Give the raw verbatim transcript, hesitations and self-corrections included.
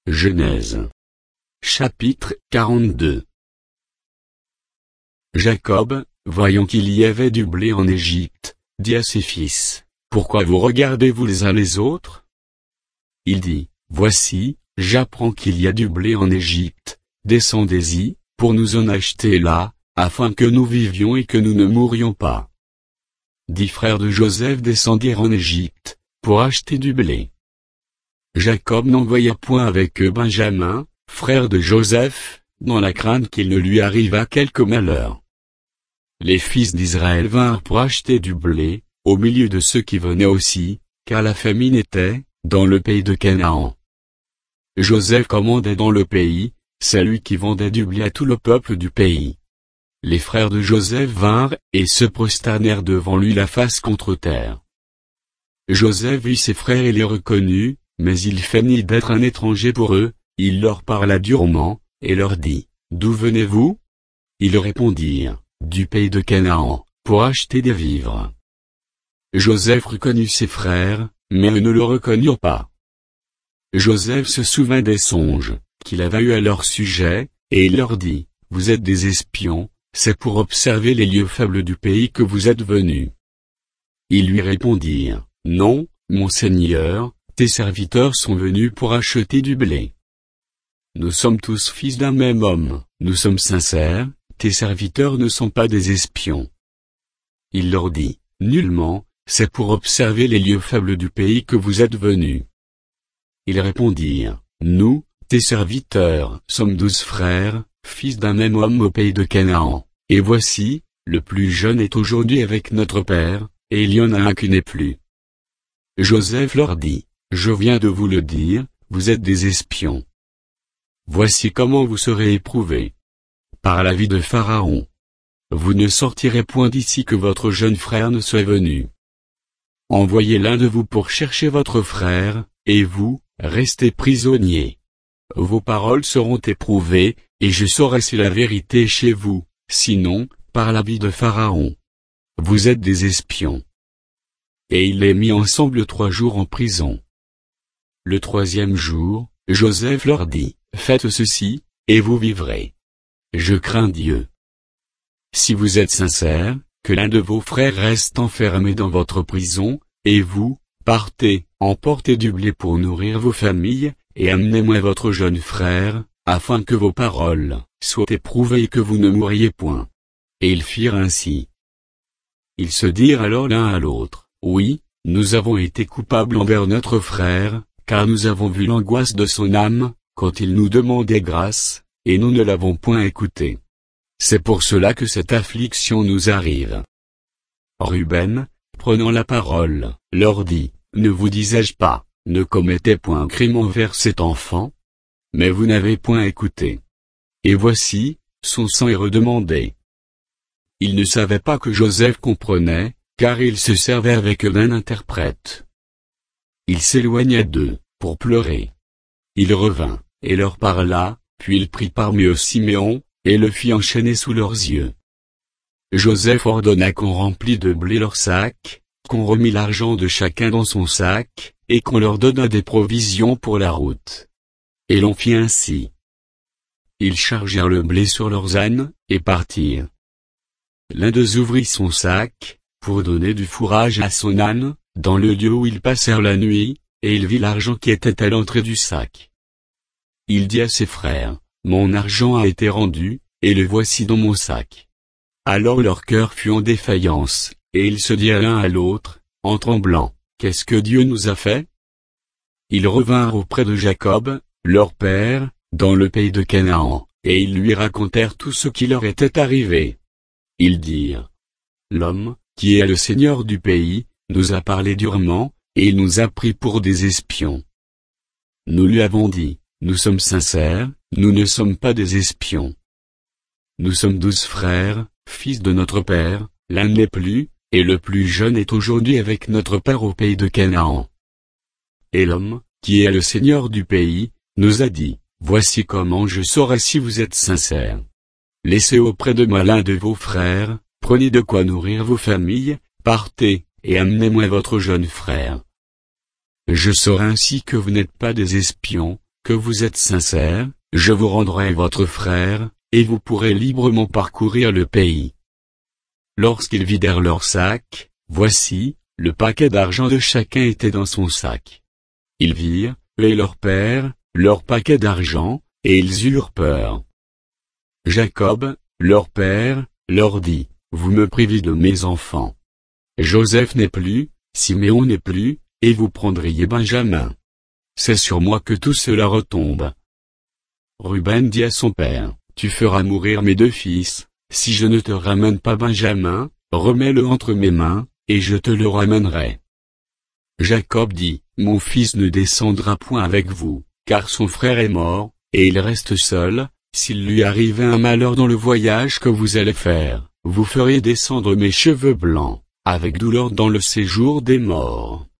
Genèse. Chapitre quarante-deux. Jacob, voyant qu'il y avait du blé en Égypte, dit à ses fils, « Pourquoi vous regardez-vous les uns les autres ?» Il dit, « Voici, j'apprends qu'il y a du blé en Égypte, descendez-y, pour nous en acheter là, afin que nous vivions et que nous ne mourions pas. » Dix frères de Joseph descendirent en Égypte, pour acheter du blé. Jacob n'envoya point avec eux Benjamin, frère de Joseph, dans la crainte qu'il ne lui arrivât quelque malheur. Les fils d'Israël vinrent pour acheter du blé, au milieu de ceux qui venaient aussi, car la famine était, dans le pays de Canaan. Joseph commandait dans le pays, c'est lui qui vendait du blé à tout le peuple du pays. Les frères de Joseph vinrent, et se prosternèrent devant lui la face contre terre. Joseph vit ses frères et les reconnut, mais il feignit d'être un étranger pour eux, il leur parla durement, et leur dit, « D'où venez-vous » Ils répondirent, « Du pays de Canaan, pour acheter des vivres. » Joseph reconnut ses frères, mais eux ne le reconnurent pas. Joseph se souvint des songes, qu'il avait eus à leur sujet, et il leur dit, « Vous êtes des espions, c'est pour observer les lieux faibles du pays que vous êtes venus. » Ils lui répondirent, « Non, mon Seigneur, tes serviteurs sont venus pour acheter du blé. Nous sommes tous fils d'un même homme, nous sommes sincères, tes serviteurs ne sont pas des espions. » Il leur dit, « Nullement, c'est pour observer les lieux faibles du pays que vous êtes venus. » Ils répondirent, « Nous, tes serviteurs, sommes douze frères, fils d'un même homme au pays de Canaan, et voici, le plus jeune est aujourd'hui avec notre père, et il y en a un qui n'est plus. » Joseph leur dit, « Je viens de vous le dire, vous êtes des espions. Voici comment vous serez éprouvés. Par la vie de Pharaon. Vous ne sortirez point d'ici que votre jeune frère ne soit venu. Envoyez l'un de vous pour chercher votre frère, et vous, restez prisonniers. Vos paroles seront éprouvées, et je saurai si la vérité est chez vous, sinon, par la vie de Pharaon. Vous êtes des espions. » Et il les mit ensemble trois jours en prison. Le troisième jour, Joseph leur dit, « Faites ceci, et vous vivrez. Je crains Dieu. Si vous êtes sincères, que l'un de vos frères reste enfermé dans votre prison, et vous, partez, emportez du blé pour nourrir vos familles, et amenez-moi votre jeune frère, afin que vos paroles soient éprouvées et que vous ne mouriez point. » Et ils firent ainsi. Ils se dirent alors l'un à l'autre, « Oui, nous avons été coupables envers notre frère, car nous avons vu l'angoisse de son âme, quand il nous demandait grâce, et nous ne l'avons point écouté. C'est pour cela que cette affliction nous arrive. » Ruben, prenant la parole, leur dit, « Ne vous disais-je pas, ne commettez point un crime envers cet enfant? Mais vous n'avez point écouté. Et voici, son sang est redemandé. » Ils ne savaient pas que Joseph comprenait, car il se servait avec eux d'un interprète. Il s'éloigna d'eux, pour pleurer. Il revint, et leur parla, puis il prit parmi eux Siméon, et le fit enchaîner sous leurs yeux. Joseph ordonna qu'on remplît de blé leurs sacs, qu'on remît l'argent de chacun dans son sac, et qu'on leur donna des provisions pour la route. Et l'on fit ainsi. Ils chargèrent le blé sur leurs ânes, et partirent. L'un d'eux ouvrit son sac, pour donner du fourrage à son âne, dans le lieu où ils passèrent la nuit, et il vit l'argent qui était à l'entrée du sac. Il dit à ses frères, « Mon argent a été rendu, et le voici dans mon sac. » Alors leur cœur fut en défaillance, et ils se dirent l'un à l'autre, en tremblant, « Qu'est-ce que Dieu nous a fait ?» Ils revinrent auprès de Jacob, leur père, dans le pays de Canaan, et ils lui racontèrent tout ce qui leur était arrivé. Ils dirent, « L'homme, qui est le seigneur du pays, nous a parlé durement, et il nous a pris pour des espions. Nous lui avons dit, nous sommes sincères, nous ne sommes pas des espions. Nous sommes douze frères, fils de notre père, l'un n'est plus, et le plus jeune est aujourd'hui avec notre père au pays de Canaan. Et l'homme, qui est le seigneur du pays, nous a dit, voici comment je saurai si vous êtes sincères. Laissez auprès de moi l'un de vos frères, prenez de quoi nourrir vos familles, partez, et amenez-moi votre jeune frère. Je saurai ainsi que vous n'êtes pas des espions, que vous êtes sincère, je vous rendrai votre frère, et vous pourrez librement parcourir le pays. Lorsqu'ils vidèrent leur sac, voici, le paquet d'argent de chacun était dans son sac. Ils virent, eux et leur père, leur paquet d'argent, et ils eurent peur. Jacob, leur père, leur dit, vous me privez de mes enfants. Joseph n'est plus, Siméon n'est plus, et vous prendriez Benjamin. C'est sur moi que tout cela retombe. Ruben dit à son père, tu feras mourir mes deux fils, si je ne te ramène pas Benjamin, remets-le entre mes mains, et je te le ramènerai. Jacob dit, mon fils ne descendra point avec vous, car son frère est mort, et il reste seul, s'il lui arrivait un malheur dans le voyage que vous allez faire, vous feriez descendre mes cheveux blancs, avec douleur dans le séjour des morts.